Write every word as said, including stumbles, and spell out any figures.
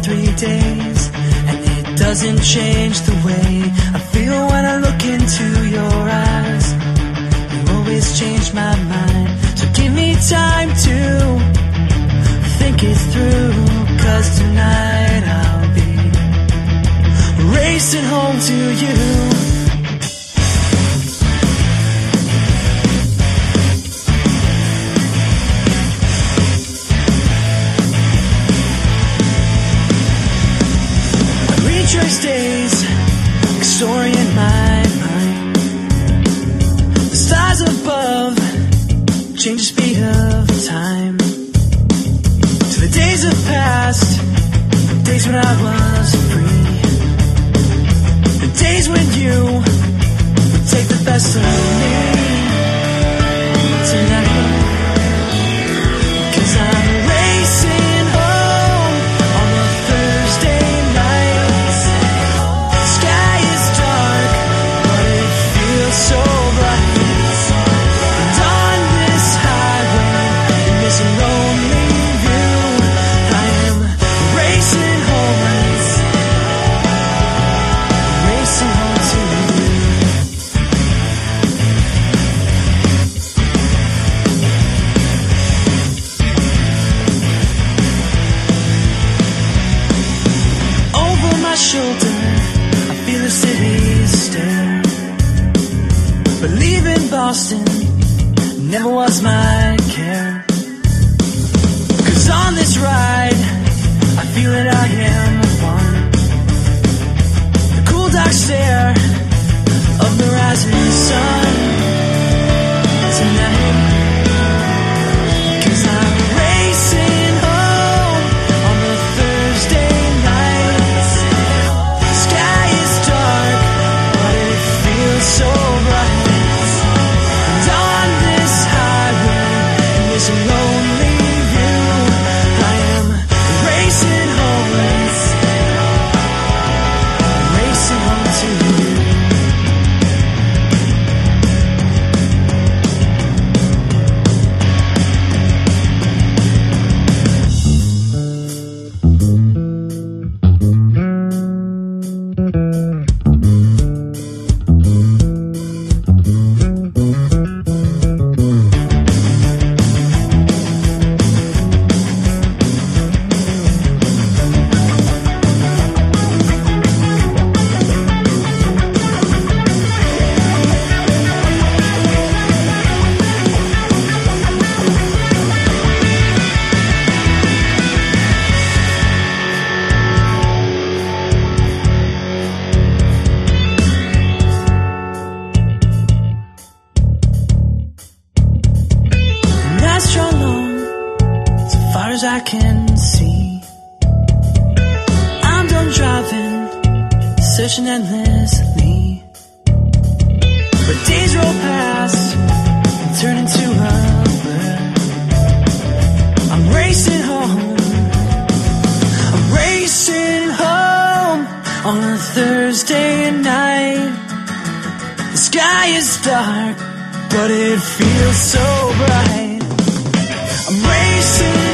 three days, and it doesn't change the way I feel when I look into your eyes. You always change my mind, so give me time to think it through, 'cause tonight I'll be racing home to you. Retrace days, like a story in my mind. The stars above change the speed of time. To the days of past, the days when I was free, the days when you would take the best of me. Tonight, 'cause I'm racing home on a Thursday night. The sky is dark, but it feels so bright. And on this highway, in this lonely view, I am racing home, racing home to you. Over my shoulder, I feel the city stare. But leaving Boston never was my care. 'Cause on this ride, I feel that I am one. The cool dark stare of the rising sun tonight. 'Cause I'm racing home on a Thursday night. The sky is dark, but it feels so bright. And on this highway, in this lonely view, I am racing home, racing home to you. Nights draw long, so far as I can see. I'm done driving, searching endlessly. But days roll past and turn into a blur. I'm racing home, I'm racing home on a Thursday night. The sky is dark, but it feels so bright. I'm racing